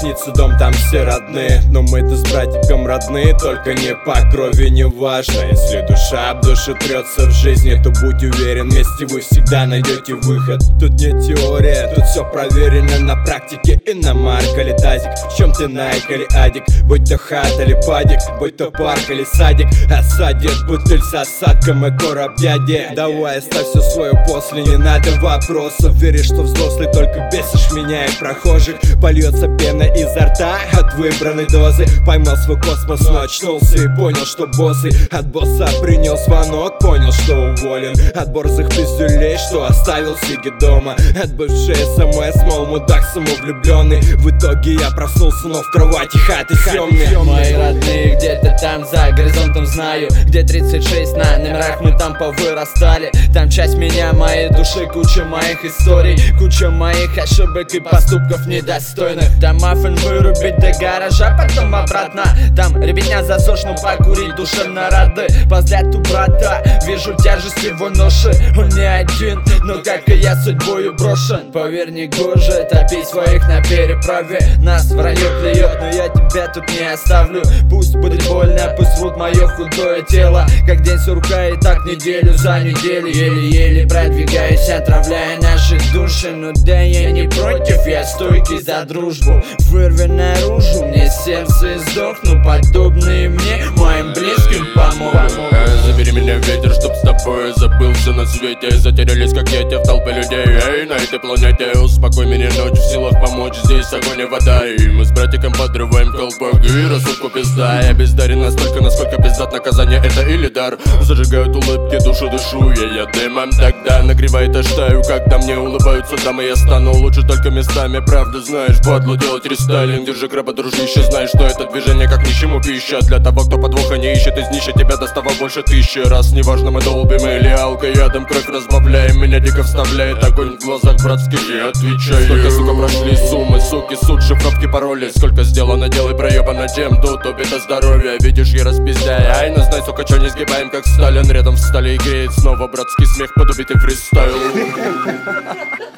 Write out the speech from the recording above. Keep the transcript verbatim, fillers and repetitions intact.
снится дом, там все родные. Но мы-то с братиком родные, только не по крови, не важно. Если душа об душу трется в жизни, то будь уверен, вместе вы всегда найдете выход. Тут не теория, тут все проверено на практике. Иномарка или тазик, в чем ты найк или адик. Будь то хата или падик, будь то парк или садик. Осадит бутыль с осадком и короб дяди. Давай оставь все свое после, не надо вопросов. Веришь, что взрослый, только бесишь меня и прохожих. Польется пена изо рта от выбранной дозы. Поймал свой космос, но очнулся и понял, что боссы. От босса принял звонок, понял, что уволен. От борзых пиздюлей, что оставил сиги дома. От бывшей смс, мол, мудак самовлюбленный. В итоге я проснулся, но в кровати хаты темные. Мои родные где-то там за горизонтом знаю, где тридцать шесть на номерах мы там повырастали. Там часть меня, моей души, куча моих историй, куча моих ошибок и поступков недостойных. Там маффин вырубить до гаража, потом обратно. Там ребятня засошну покурить душевно рады. По взгляду брата вижу тяжесть его ноши. Он не один, но как и я судьбою брошен. Поверь, не гоже топить своих на переправе. Нас вранье клюет, но я тебя тут не оставлю. Пусть будет больно, пусть врут мое худое тело. Как день сурка и так неделю за неделю. Еле-еле продвигаюсь, отравляя наши души. Но да, я не против, я стойкий за дружбу. Вырви наружу, мне сердце сдохну. Подобные мне, моим близким помогут. Забери меня в ветер, чтоб с тобой забыл все на свете. Затерялись как дети в толпе людей. Эй, на этой планете успокой меня ночь, в силах помочь. Здесь огонь и вода, и мы с братиком подрываем колпак. И рассудку пизда, я бездарен настолько, насколько пиздат. Наказание это или дар. Зажигают улыбки, душу дышу я, я дымом тогда нагревает аж таю. Когда мне улыбаются дамы, я стану лучше только местами. Правда знаешь, падлу делать рестайлинг. Держи краба, дружище, знаешь, что это движение как нищему пища. Для того, кто подвоха не ищет, из нища тебя доставал больше тысячи раз. Неважно, мы долбим или алкоядом кровь разбавляем. Меня дико вставляет огонь в глазах братских, я отвечаю. Сколько, сука, прошли суммы, суки, суд, шифровки, пароли. Сколько сделано дел и проебано тем, тут убит здоровье. Видишь, я распиздяю, ай, но знай, сука, чё не сгибаем, как Сталин. Рядом встали и греет снова братский смех под убитый фристайл.